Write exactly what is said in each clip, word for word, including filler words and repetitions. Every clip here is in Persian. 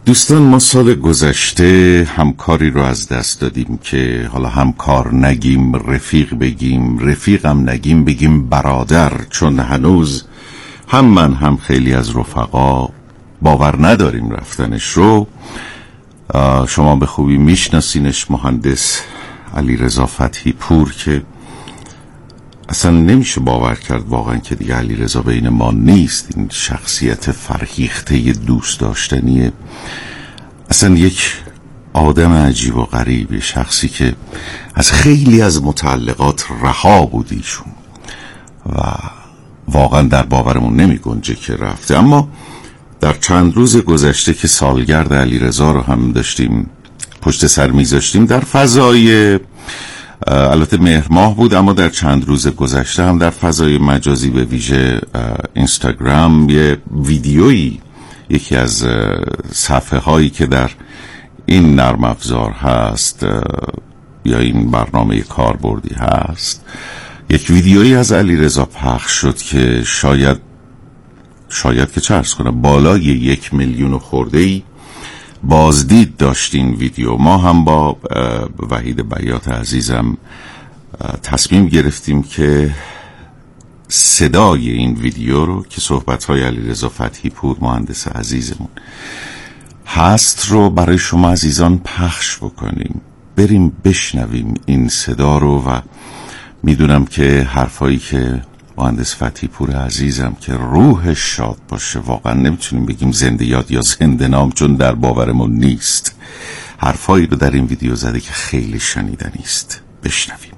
دوستان، ما سال گذشته همکاری رو از دست دادیم که حالا همکار نگیم، رفیق بگیم، رفیقم نگیم، بگیم برادر، چون هنوز هم من هم خیلی از رفقا باور نداریم رفتنش رو. شما به خوبی میشناسینش، مهندس علیرضا فتحی پور، که اصلا نمیشه باور کرد واقعا که دیگه علیرضا بین ما نیست. این شخصیت فرهیخته دوست داشتنی، اصلا یک آدم عجیب و غریبی، شخصی که از خیلی از متعلقات رها بود ایشون و واقعا در باورمون نمی گنجه که رفته. اما در چند روز گذشته که سالگرد علیرضا رو هم داشتیم پشت سر میذاشتیم در فضای، البته مهر ماه بود، اما در چند روز گذشته هم در فضای مجازی به ویژه اینستاگرام یه ویدیویی، یکی از صفحه هایی که در این نرم افزار هست یا این برنامه کاربردی هست، یک ویدیویی از علیرضا پخش شد که شاید شاید که چه عرض کنم بالای یک میلیون خورده‌ای بازدید داشت این ویدیو. ما هم با وحید بیات عزیزم تصمیم گرفتیم که صدای این ویدیو رو که صحبت‌های علیرضا فتحی پور مهندس عزیزمون هست رو برای شما عزیزان پخش بکنیم، بریم بشنویم این صدا رو. و میدونم که حرفایی که مهندس فتحی پور عزیزم که روحش شاد باشه، واقعا نمیتونیم بگیم زنده یاد یا زنده نام چون در باورمون نیست، حرفایی رو در این ویدیو زده که خیلی شنیدنی است. بشنویم.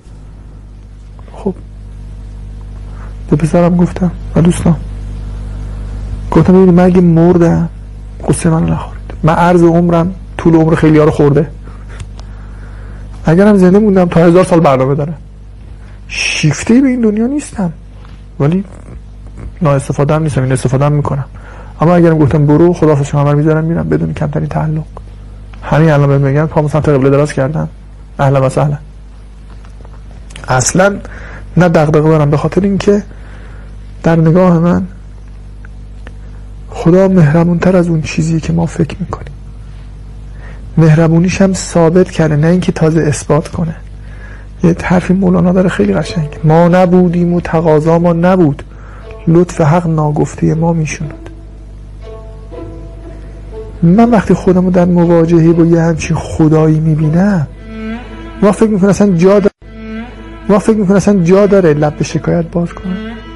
خب به پسرم گفتم و دوستان گفتم ببینید من اگه مردم قصه من نخورید، من عرض عمرم طول عمر خیلی ها رو خورده، اگرم زنده موندم تا هزار سال برنامه داره، شیفته به این دنیا نیستم ولی نا استفاده هم نیستم، این استفاده هم میکنم. اما اگرم گفتم برو خداحافظ شما میذارم میرم بدون کمترین تعلق. همین الان بهم میگن پامو سمت قبله دراز کردم، اهلا و سهلا. اصلا نه دغدغه دارم، به خاطر اینکه در نگاه من خدا مهربونتر از اون چیزی که ما فکر میکنیم. مهربونیش هم ثابت کرده، نه اینکه تازه اثبات کنه. یه حرفی مولانا داره خیلی قشنگ، ما نبودیم و تقاضا ما نبود، لطف حق ناگفته ما میشوند. من وقتی خودم رو در مواجهه با یه همچین خدایی میبینم، ما فکر میکنم اصلا جا داره ما فکر میکنم اصلا جا داره لب به شکایت باز کنم.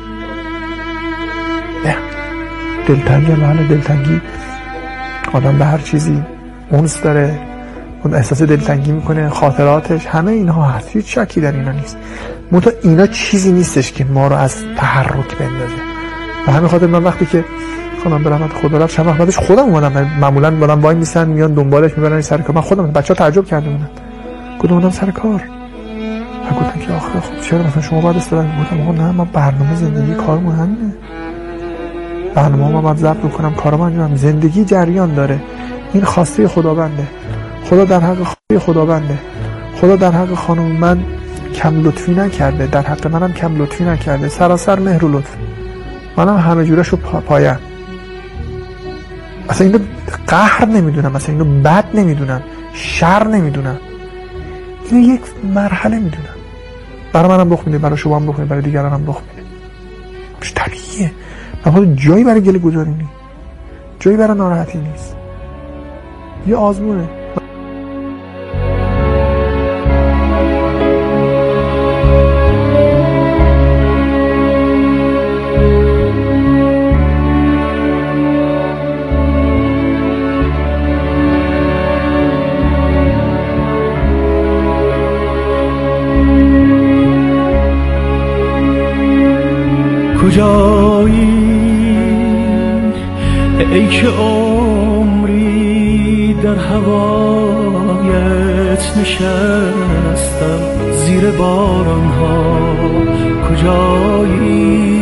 نه، دلتنگی محل دلتنگی، آدم به هر چیزی اونس داره، اون احساس دلتنگی میکنه، خاطراتش، همه اینها هست، هیچ شکی در اینا نیست. منتها اینا چیزی نیستش که ما رو از تحرک بندازه. و همین خاطر من وقتی که خودم به رحمت خدا رفت چند وقت بعدش خودم اومدم، معمولا بالا وای میسن میان دنبالش میبرن سر کار، من خودم بچه‌ها تعجب کرده بودن، گفتم اومدم سر کار، و گفتن که آخه خب چرا مثلا شما بعد استفاده گفتم آقا نه، من برنامه زندگی کارم همینه، برنامه ما باید ضبط کنم، کارم انجام، زندگی جریان داره، این خواسته خداونده، خدا در حق خواسته خداونده، خدا در حق خانم من کم لطفی نکرده، در حق منم کم لطفی نکرده، سراسر مهر و لطف، منم همه جورشو پا پایم. اصلا اینو قهر نمیدونم، اصلا اینو بد نمیدونم، شر نمیدونم، اینو یک مرحله میدونم. برای منم رخ میده، برای شما هم رخ میده، برای دیگران هم رخ میده. مش طبیعیه. من جایی برای گله گذاری نیست، جایی برای ناراحتی نیست، یه آزمونه. کجایی ای که عمری در هوایت نشستم زیر باران ها، کجایی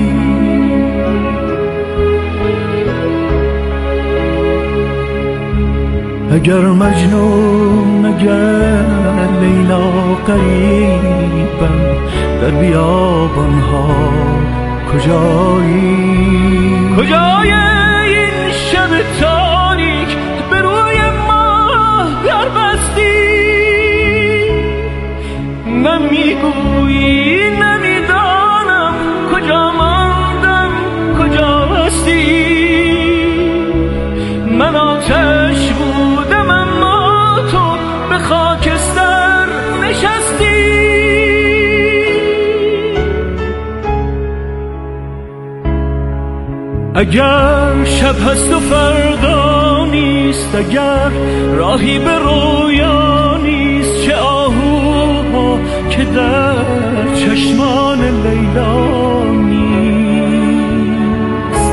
اگر مجنون اگر لیلا قریبم در بیابان ها، کجایی کجای این شب تاریک اگر شب هست و فردا نیست، اگر راهی به رویا نیست، چه آهوها که در چشمان لیلا نیست.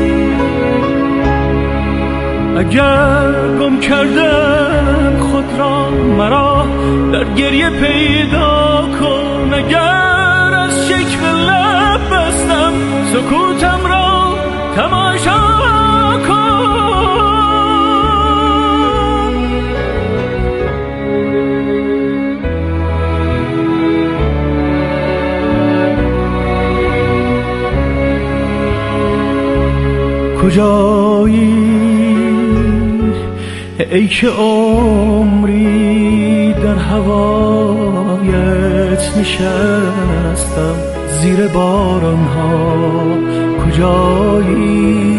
اگر گم کردم خود را مرا در گریه پیدا کن، اگر از شکوه لب بستم سکوتم را تماشا کن. کجایی ای که عمری در هوایت نشستم زیر بارانها، کجایی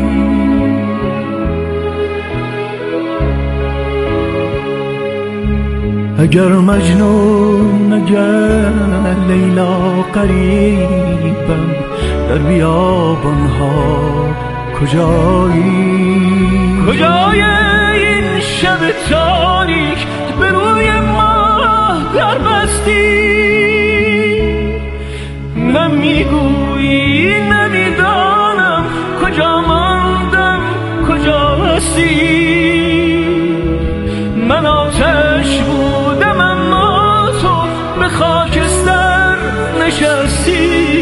اگر مجنون اگر لیلا قریبم در بیابانها، کجایی کجای این شب تاریک به روی ماه در بستی، نمیگویی نمیدانم کجا ماندم کجا هستی. من آتش بودم اما تو به خاکستر نشستی.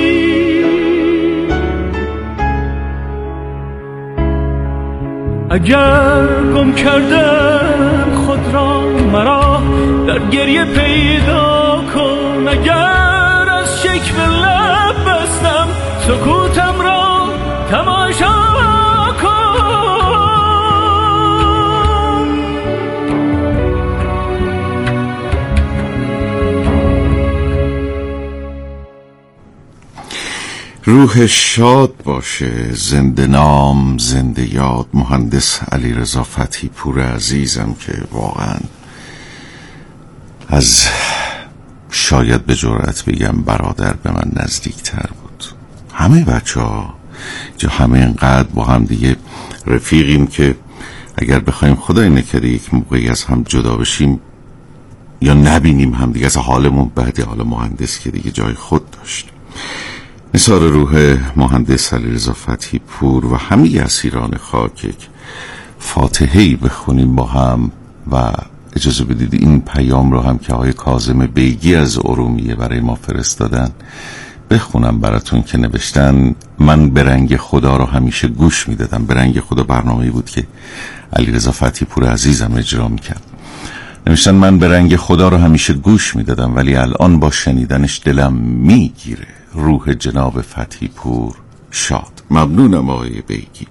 اگر گم کردم خود را مرا در گریه پیدا کن، اگر از شکوه لب بستم سکوتم را تماشا کن. روح شاد باشه، زنده نام زنده یاد مهندس علیرضا فتحی پور عزیزم که واقعا از شاید به جرئت بگم برادر به من نزدیکتر بود. همه بچه ها جو همه اینقدر با هم دیگه رفیقیم که اگر بخوایم خدای نکرده یک موقعی از هم جدا بشیم یا نبینیم هم دیگه از حالمون بعد، حال مهندس که دیگه جای خود داشت. نثار روح مهندس علیرضا فتحی پور و همه اسیران خاک یک فاتحه‌ای بخونیم با هم و اجازه بدید این پیام رو هم که آقای کاظم بیگی از ارومیه برای ما فرستادن بخونم براتون که نوشتن: من به رنگ خدا رو همیشه گوش میدادم. به رنگ خدا برنامه‌ای بود که علیرضا فتحی پور عزیزم اجرا میکرد. نوشتن: من به رنگ خدا رو همیشه گوش میدادم ولی الان با شنیدنش دلم میگیره. روح جناب فتحی پور شاد. ممنونم آقای بیگی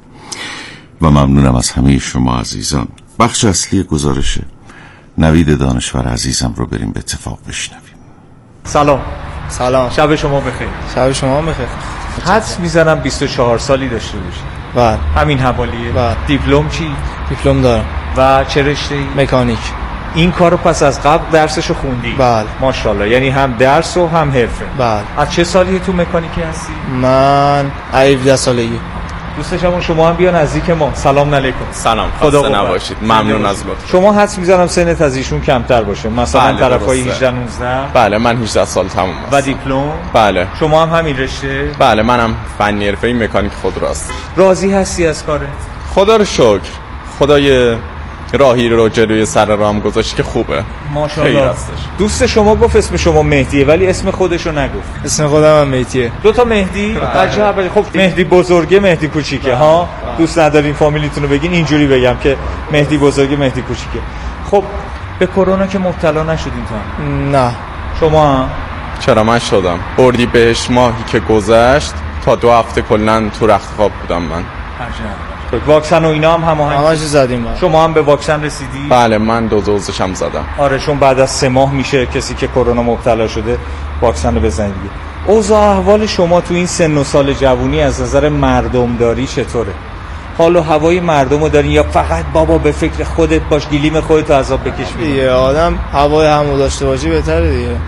و ممنونم از همه شما عزیزان. بخش اصلی گزارشه نوید دانشور عزیزم رو بریم به اتفاق بشنویم. سلام. سلام. شب شما بخیر. شب شما بخیر. حدس میزنم بیست و چهار سالی داشته باشید. بله. همین حوالیه. بله. دیپلم چی؟ دیپلم دارم. و چه رشته‌ای؟ مکانیک. این کارو پس از قبل درسشو خوندی؟ بله. ماشاءالله، یعنی هم درس و هم حرفه. بله. از چه سالی تو مکانیکی هستی؟ من هفده سالگی. دوستشم شما هم بیا نزدیک ما. سلام علیکم. سلام، خسته نباشید. ممنون از لطف. شما حدس می‌زنم سنت از ایشون کمتر باشه، مثلا بله طرفای هجده نوزده. بله، من هجده سال تموم است. و دیپلم؟ بله. شما هم همین رشته؟ بله، منم فنی حرفه‌ای مکانیک خودروست. راضی هستی از کارت؟ خدا رو شکر. خدای راهی رو جلوی سر رام گذاشت که خوبه. ماشاءالله. دوست شما گفت اسم شما مهدیه ولی اسم خودش رو نگفت. اسم خودم هم مهدیه. دو تا مهدی؟ عجب. خب مهدی بزرگه، مهدی کوچیکه ها. دوست ندارین فامیلیتون رو بگین، اینجوری بگم که مهدی بزرگه، مهدی کوچیکه. خب به کرونا که مبتلا نشدین تو؟ نه. شما هم؟ چرا من شدم. اردی بهش ماهی که گذشت تا دو هفته کلا تو رخت خواب بودم من. عجب. واکسن و اینا هم هماهنگ همش زدیم. شما هم به واکسن رسیدی؟ بله، من دو دوزشم زدم. آره، چون بعد از سه ماه میشه کسی که کرونا مبتلا شده واکسن رو بزنید. اوضاع احوال شما تو این سن و سال جوونی از نظر مردمداری چطوره؟ حال و هوای مردم رو دارین یا فقط بابا به فکر خودت باش، گلیم خودت رو عذاب بکش؟ یه آدم هوای همو داشته باشی بهتره دیگه.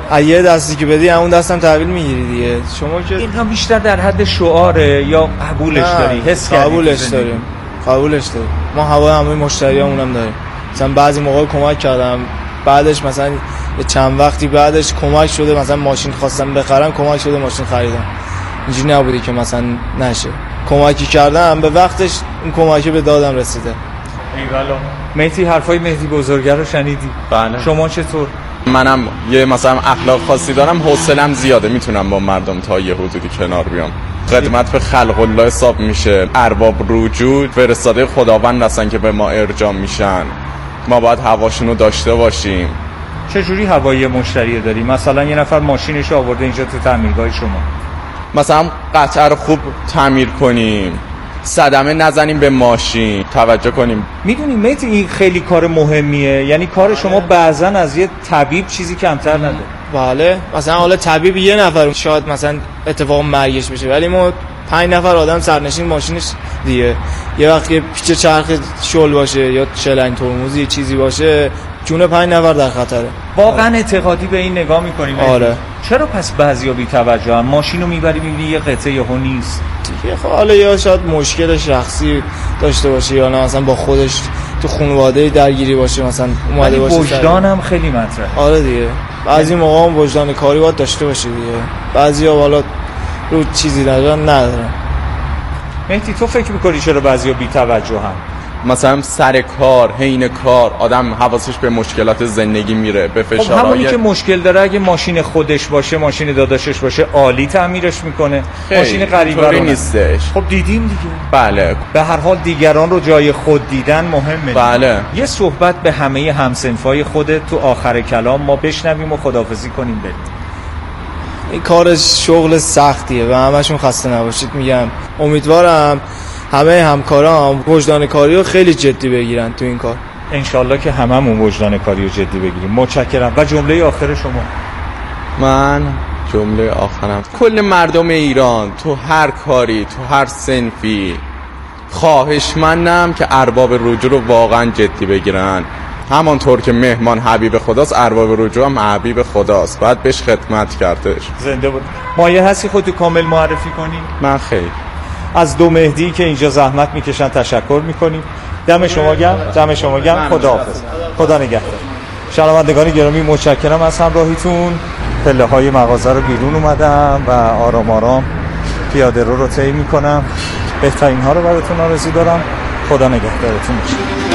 یه دستی که بدی همون دستم تحویل میگیری دیگه. شما که این هم بیشتر در حد شعاره یا قبولش داری؟ حس کردی؟ قبولش داریم قبولش داریم ما هوا همه مشتریامون هم داریم. مثلا بعضی موقع کمک کردم، بعدش مثلا یه چند وقتی بعدش کمک شده، مثلا ماشین خواستم بخرم کمک شده ماشین خریدم. اینجوری نبودی که مثلا نشه. کمکی کردم به وقتش این کمکی به دادم رسیده. ایوالا. مهدی حرفای مهدی بزرگه رو شنیدی؟ بله. شما چطور؟ منم یه مثلا اخلاق خاصی دارم، حوصله‌ام زیاده، میتونم با مردم تا یه حدودی کنار بیام. خدمت به خلق الله حساب میشه. ارباب رجوع فرستاده خداوند هستن که به ما ارجاع میشن. ما باید هواشونو داشته باشیم. چه جوری هوایی مشتری داری؟ مثلا یه نفر ماشینش آورده اینجا تو تعمیرگاه شما، مثلا قطعه رو خوب تعمیر کنیم، صدمه نزنیم به ماشین، توجه کنیم. میدونی مهدی این خیلی کار مهمیه، یعنی کار شما بعضا از یه طبیب چیزی کمتر نداره. بله مثلا حالا طبیب یه نفر شاید مثلا اتفاق مرگش بشه، ولی ما پنج نفر آدم سرنشین ماشینش دیگه. یه وقت که پیچ چرخ شل باشه یا چلنگ ترمزی چیزی باشه، جون پنج نفر در خطره. واقعا اعتقادی به این نگاه میکنیم؟ آره. چرا پس بعضیا بی توجه هم؟ ماشینو میبری میبینی یه قطعه یهو نیست دیگه. خب حالا یا شاید مشکل شخصی داشته باشه یا نه مثلا با خودش تو خانواده درگیری باشه، مثلا اومده باشه. وجدانم خیلی مطرحه. آره دیگه. بعضی موقع هم وجدان کاری باید داشته باشه دیگه. بعضیا حالا رو چیزی ندارن ندارن. مهدی تو فکر میکنی چرا بعضیا بی توجه هم؟ مثلا سر کار، حین کار آدم حواسش به مشکلات زندگی میره، به خب فشارهای. همونی که مشکل داره اگه ماشین خودش باشه، ماشین داداشش باشه، عالی تعمیرش میکنه. ماشین غریبه رو نیستش. خب دیدیم دیگه. بله. به هر حال دیگران رو جای خود دیدن مهمه. بله. یه صحبت به همه همسنفای خودت تو آخر کلام ما بشنویم و خداحافظی کنیم بریم. این کار شغل سختیه و همشون خسته نباشید میگم. امیدوارم همه همکارام وجدان کاری رو خیلی جدی بگیرن تو این کار. انشالله که هممون وجدان کاری رو جدی بگیریم. متشکرم. و جمله آخر شما؟ من جمله آخرم کل مردم ایران تو هر کاری، تو هر صنفی، خواهشمندم که ارباب رجوع رو واقعا جدی بگیرن. همانطور که مهمان حبیب خداست، ارباب رجوع هم حبیب خداست، باید بهش خدمت کردش. زنده بود. مایه هستی خودتو کامل معرفی کنی؟ من خیلی از دو مهدی که اینجا زحمت میکشن تشکر میکنیم. دم شما گرم. دم شما گرم. خداحافظ. خدا نگهدار. شنوندگان گرامی متشکرم از همراهیتون. پله های مغازه رو بیرون اومدم و آرام آرام پیاده رو رو طی میکنم. بهترین ها رو براتون آرزو دارم. خدا نگهدارتون باشه.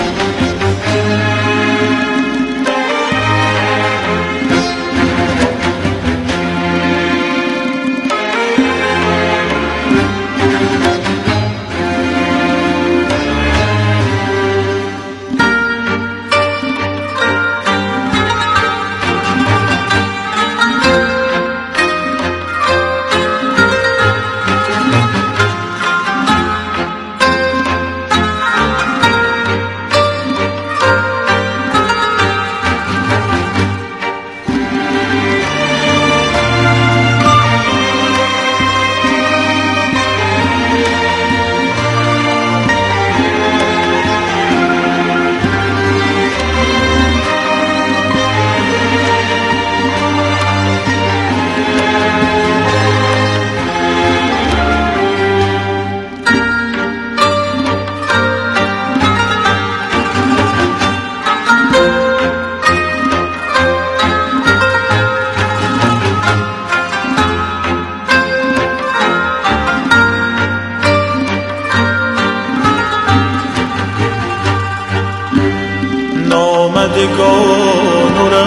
آمدگان و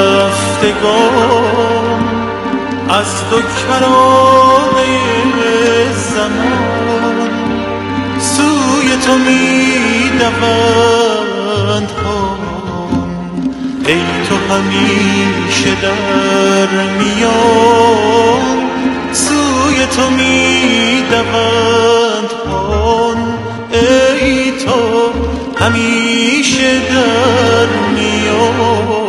رفتگان از دو کرانه زمان سوی تو می دوند هان، ای تو همیشه در میان سوی تو می دوند هان، ای تو همیشه در میان.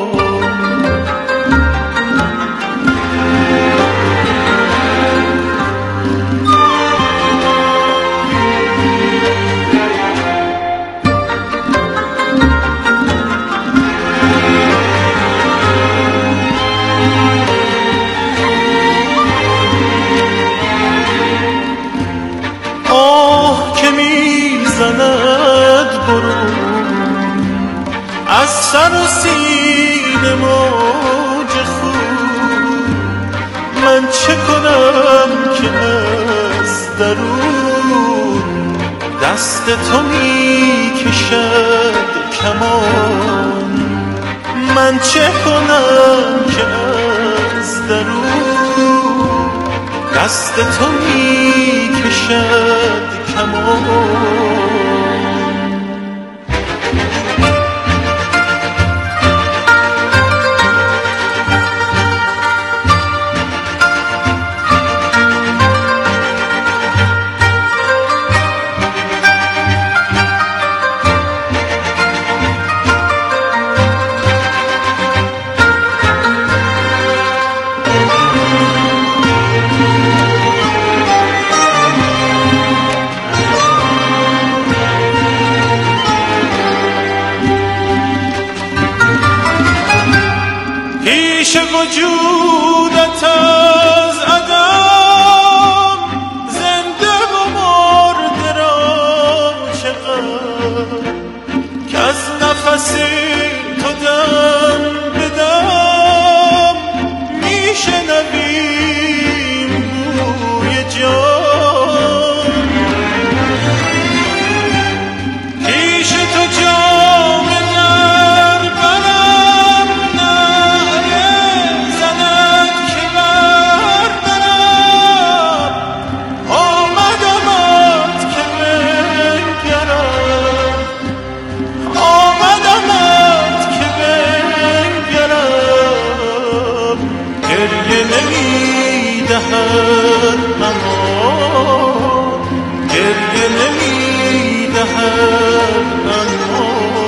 زند برون از سر و سینه موج خون. من چه کنم که از درون دست تو می کشد کمان. من چه کنم که از درون دست تو می کشد کمان. وجودت از عدم زنده و مرده را چقدر که از نفسی تو دم به دم میشنویم بوی جان. پیش تو جام در برم گریه نمی دهد اما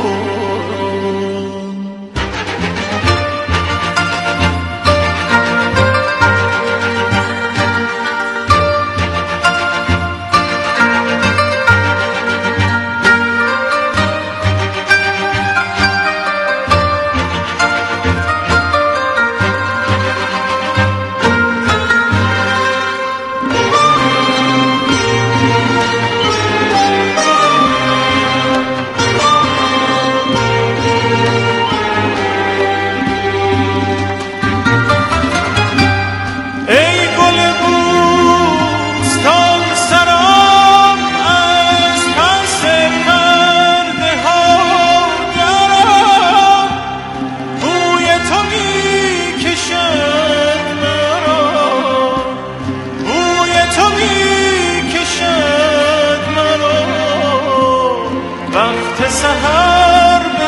سحر به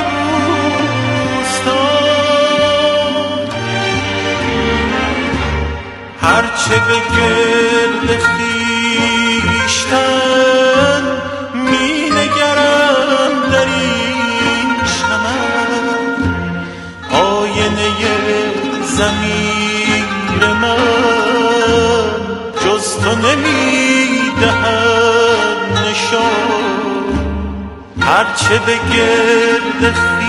بوستان. هرچه به گرد خویشتن می نگرم در این چمن. آینه ضمیر من جز تو نمی دهد نشان. هرچه به گرد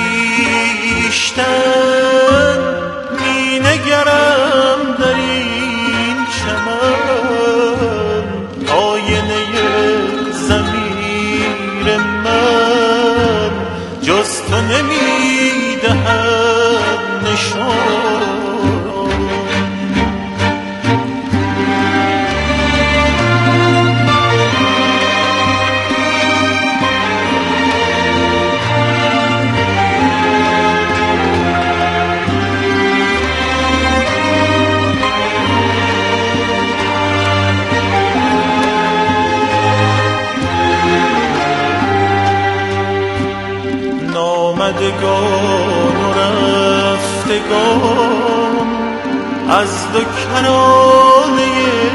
خویشتن می نگرم در این چمن. آینه ضمیر من جز تو نمی دهد نشان. آمدگان و رفتگان از دو کرانه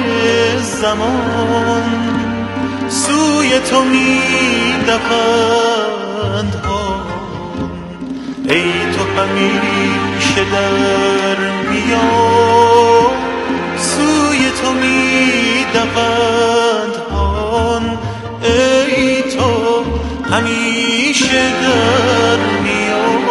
زمان سوی تو می دوند ها. ای تو همیشه در میان سوی تو می دوند ها. ای تو همیشه در میان.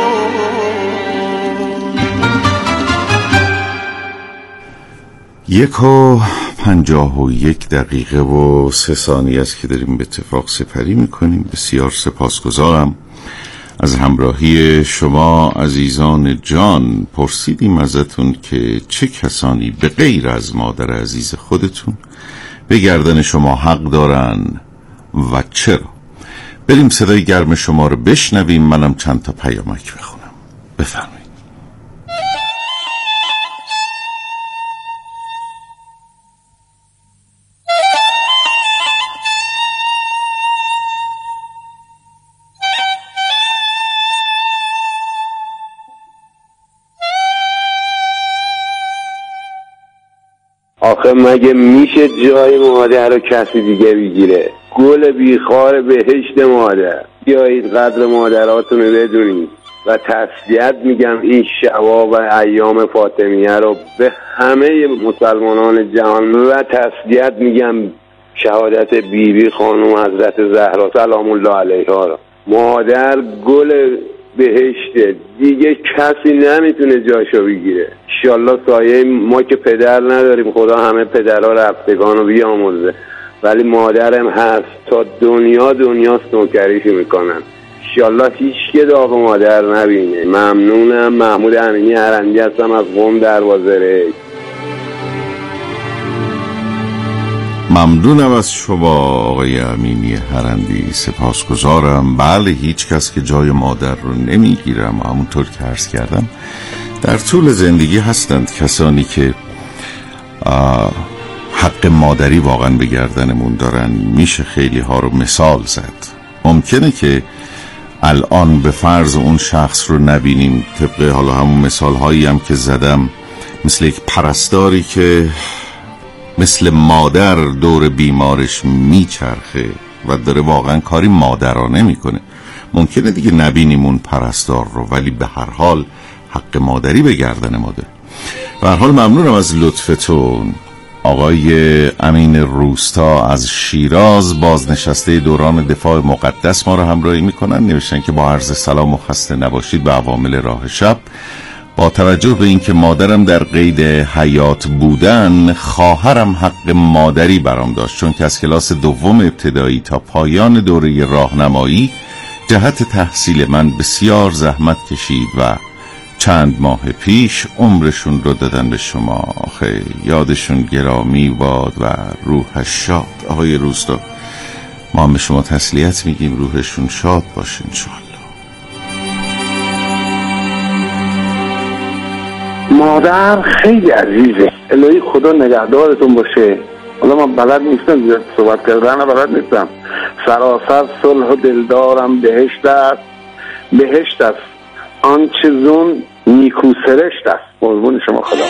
یک و پنجاه و یک دقیقه و سه ثانیه است که داریم به اتفاق سپری میکنیم. بسیار سپاسگزارم از همراهی شما عزیزان جان. پرسیدیم ازتون که چه کسانی به غیر از مادر عزیز خودتون به گردن شما حق دارن و چرا. بریم صدای گرم شما رو بشنویم، منم چند تا پیامک بخونم. بفرمایید. آخه مگه میشه جای مادر رو کسی دیگه بگیره؟ گل بیخار بهشت مادر. بیایید قدر مادراتون رو بدونید و تسلیت میگم این شبا و ایام فاطمیه رو به همه مسلمانان جهان و تسلیت میگم شهادت بیبی خانم حضرت زهرا سلام الله علیها رو. مادر گل بهشته، دیگه کسی نمیتونه جاشو بگیره. انشالله سایه ما که پدر نداریم، خدا همه پدرها رفتگان رو بیامرزه، ولی مادرم هست تا دنیا دنیاست نوکریشی میکنن. انشالله هیچ که داغ مادر نبینه. ممنونم. محمود امینی هرندی هستم از قم دروازه ریگ. ممنونم از شما آقای امینی هرندی، سپاسگزارم. بله، هیچ کس که جای مادر رو نمیگیرم. همونطور که عرض کردم در طول زندگی هستند کسانی که حق مادری واقعا به گردنمون دارن. میشه خیلی ها رو مثال زد. ممکنه که الان به فرض اون شخص رو نبینیم، طبق حالا همون مثال هایی هم که زدم، مثل یک پرستاری که مثل مادر دور بیمارش میچرخه و داره واقعا کاری مادرانه میکنه. ممکنه دیگه نبینیم اون پرستار رو، ولی به هر حال حق مادری به گردن مادر. به هر حال ممنونم از لطفتون. آقای امین روستا از شیراز، بازنشسته دوران دفاع مقدس، ما رو همراهی میکنن. نوشتن که با عرض سلام و خسته نباشید به عوامل راه شب. با توجه به اینکه مادرم در قید حیات بودن، خواهرم حق مادری برام داشت، چون که از کلاس دوم ابتدایی تا پایان دوره راهنمایی جهت تحصیل من بسیار زحمت کشید و چند ماه پیش عمرشون رو دادن به شما. آخه یادشون گرامی باد و روحش شاد. آقای روستا، ما هم به شما تسلیت میگیم، روحشون شاد باشه انشاءالله. مادر خیلی عزیزه. الهی خدا نگهدارتون باشه. حالا من بلد نیستم زیاد صحبت کردن، بلد نیستم. سراسر صلح و دلدارم بهشت است، بهشت است آنچه زون نیکو سرشت است. قربون شما خدا.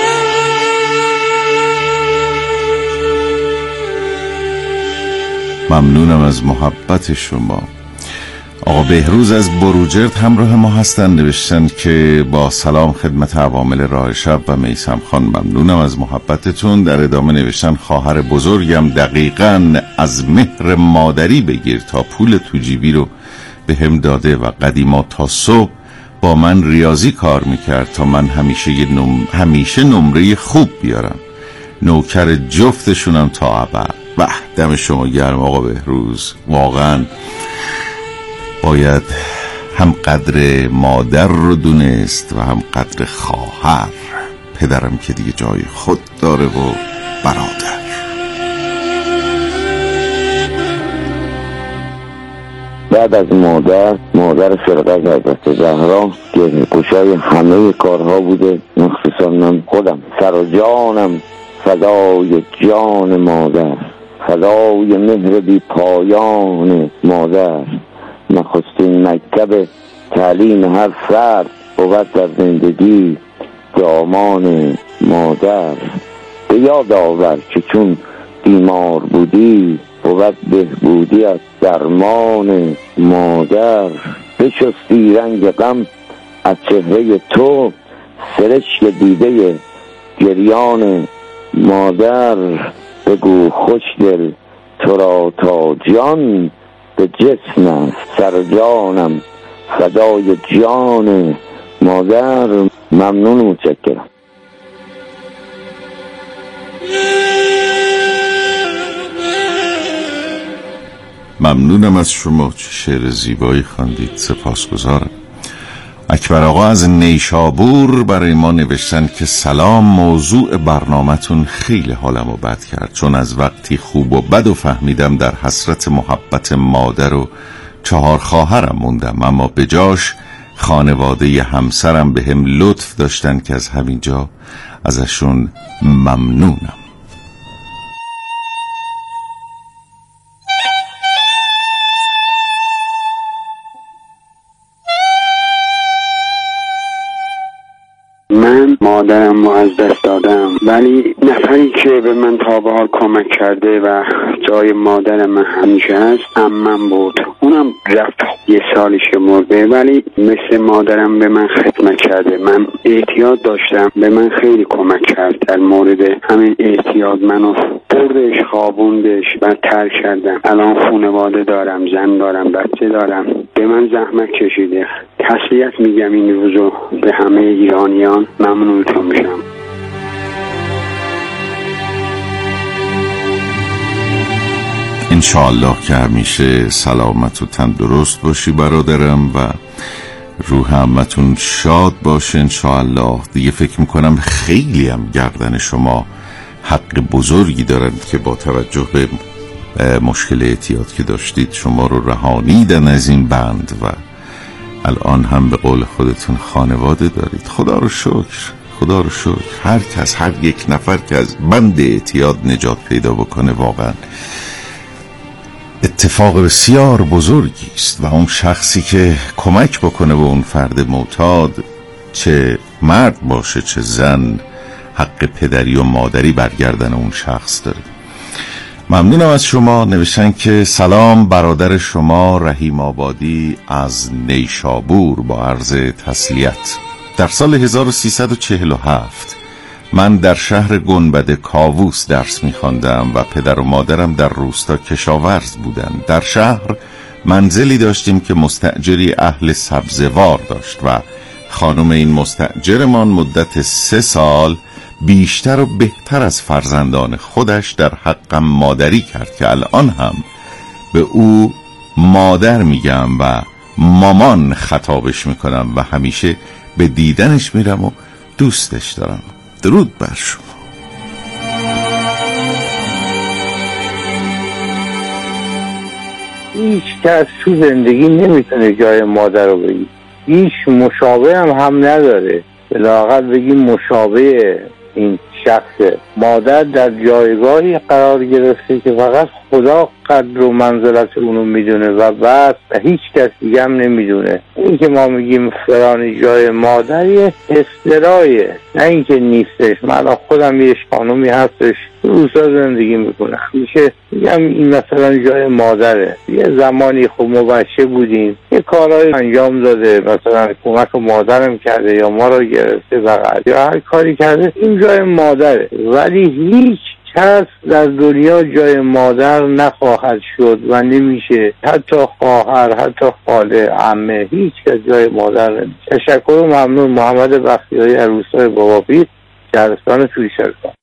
ممنونم از محبت شما. آقا بهروز از بروجرد همراه ما هستن. نوشتن که با سلام خدمت عوامل راه شب و میثم خان، ممنونم از محبتتون. در ادامه نوشتن خواهر بزرگم دقیقاً از مهر مادری بگیر تا پول تو جیبی رو به هم داده و قدیما تا صبح با من ریاضی کار میکرد تا من همیشه نم... همیشه نمره خوب بیارم. نوکر جفتشونم تا ابد. به دم شما گرم آقا بهروز. واقعاً باید هم قدر مادر رو دونست و هم قدر خواهر. پدرم که دیگه جای خود داره و برادر. بعد از مادر، مادر فرقت حضرت زهرا که گشای همه کارها بوده، مخصوصا من خودم. سر و جانم فدای جان مادر، فدای مهر بی پایان مادر. نخستین مکتب تعلیم هر فرد بود در زندگی دامان مادر. به یاد آور که چون بیمار بودی بود بهبودی از درمان مادر. بشستی رنگ غم از چهره تو، سرشک دیده گریان مادر. بگو خوش دل تو را تا جان به جسم سر جانم فدای جان مادر. ممنون و متشکرم. ممنونم از شما، چه شعر زیبایی خواندید، سپاسگزارم. اکبر آقا از نیشابور برای ما نوشتن که سلام، موضوع برنامه‌تون خیلی حالمو بد کرد، چون از وقتی خوب و بد و فهمیدم در حسرت محبت مادر و چهار خواهرم موندم، اما به جاش خانواده همسرم به هم لطف داشتن که از همینجا ازشون ممنونم. من مادرم رو از دست دادم، ولی نفری که به من تا به حال کمک کرده و جای مادر من همیشه هست عمم بود. اونم رفت یه سالش مرده، ولی مثل مادرم به من خدمت کرده. من اعتیاد داشتم، به من خیلی کمک کرد در مورد همین اعتیاد. منو بردش، خوابوندش و ترک کردم. الان خانواده دارم، زن دارم، بچه دارم. به من زحمت کشیده. تسلیت میگم این روزو به همه ایرانیان. ممنونتون میشم. انشاءالله که همیشه سلامت و تندرست باشی برادرم و روح همتون شاد باشه انشاءالله. دیگه فکر میکنم خیلی هم گردن شما حق بزرگی دارن که با توجه به مشکل اعتیاد که داشتید شما رو رهانیدن از این بند و الان هم به قول خودتون خانواده دارید. خدا رو شکر، خدا رو شکر. هر کس، هر یک نفر که از بند اعتیاد نجات پیدا بکنه واقعا اتفاق بسیار بزرگی است و اون شخصی که کمک بکنه به اون فرد معتاد، چه مرد باشه چه زن، حق پدری و مادری برگردن اون شخص داره. ممنونم از شما. نوشتن که سلام، برادر شما رحیم آبادی از نیشابور با عرض تسلیت. در سال هزار و سیصد و چهل و هفت من در شهر گنبد کاووس درس می‌خواندم و پدر و مادرم در روستا کشاورز بودند. در شهر منزلی داشتیم که مستأجری اهل سبزوار داشت و خانم این مستأجرمان مدت سه سال بیشتر و بهتر از فرزندان خودش در حقم مادری کرد که الان هم به او مادر میگم و مامان خطابش میکنم و همیشه به دیدنش میرم و دوستش دارم. درود بر شما. هیچ کس تو زندگی نمیتونه جای مادر رو بگی، هیچ مشابه هم هم نداره. بلااقل بگی مشابه این شخص. مادر در جایگاهی قرار گرفته که فقط خدا قدر و منزلت اونو میدونه و بس هیچ کس دیگه هم نمیدونه. این که ما میگیم فلانی جای مادریه اصطلاحیه، نه اینکه نیستش. من خودم یه خانومی هستش روستا زندگی میکنه، میشه میگم این مثلا جای مادره. یه زمانی خب ما بچه بودیم یه کارهای انجام داده، مثلا کمک مادرم کرده یا ما رو گرفته فقط یا هر کاری کرده، این جای مادره. ولی هیچ کس در دنیا جای مادر نخواهد شد و نمیشه. حتی خواهر، حتی خاله، عمه، هیچ کس جای مادر نمیشه. تشکر و ممنون. محمد بختیاری از روستای باباپیر، شهرستان تویشرکان.